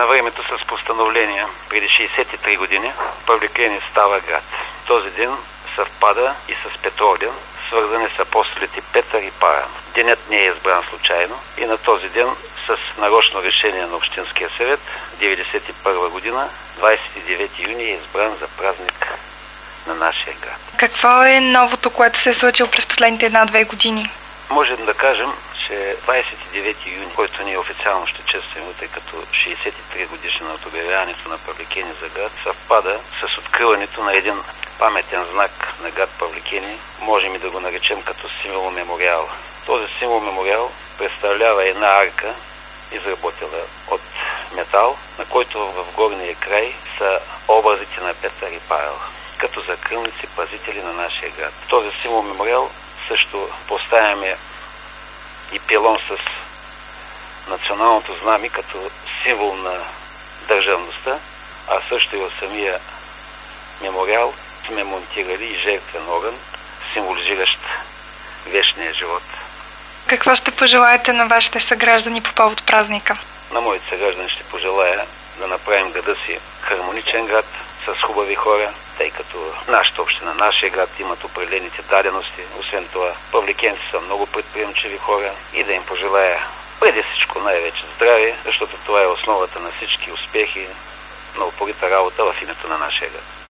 На времето с постановление преди 63 години Павликени става град. Този ден съвпада и с Петролен, свързани с апостолите Петър и Павел. Денят не е избран случайно и на този ден с нарочно решение на Общинския съвет 1991 година, 29 юни е избран за празник на нашия град. Какво е новото, което се е случило през последните 1-2 години? Можем да кажем, че 29 юни, който ние официално ще честваме, тъй като 63 годишнина от обявяването на Павликени за град, съвпада с откриването на един паметен знак на град Павликени, можем и да го наречем като символ мемориал. Този символ мемориал представлява една арка, изработена от метал, на който в горния край са образите на Петър и Павел, като закрилници, пазители на нашия град. Този символ мемориал също поставяме и пилон с националното знаме като символ на държавността, а също и в самия мемориал сме монтирали и жертвен огън, символизиращ вечния живот. Какво ще пожелаете на вашите съграждани по повод празника? На моите съграждани ще пожелая да направим града си хармоничен град с хубави хора, тъй като нашата община, нашия град имат определените дадености. Освен това, павликенци са много предприемчиви хора и да им пожелая преди всичко най-вече здраве, защото това е основата на всички успехи на упорита работа в името на нашия град.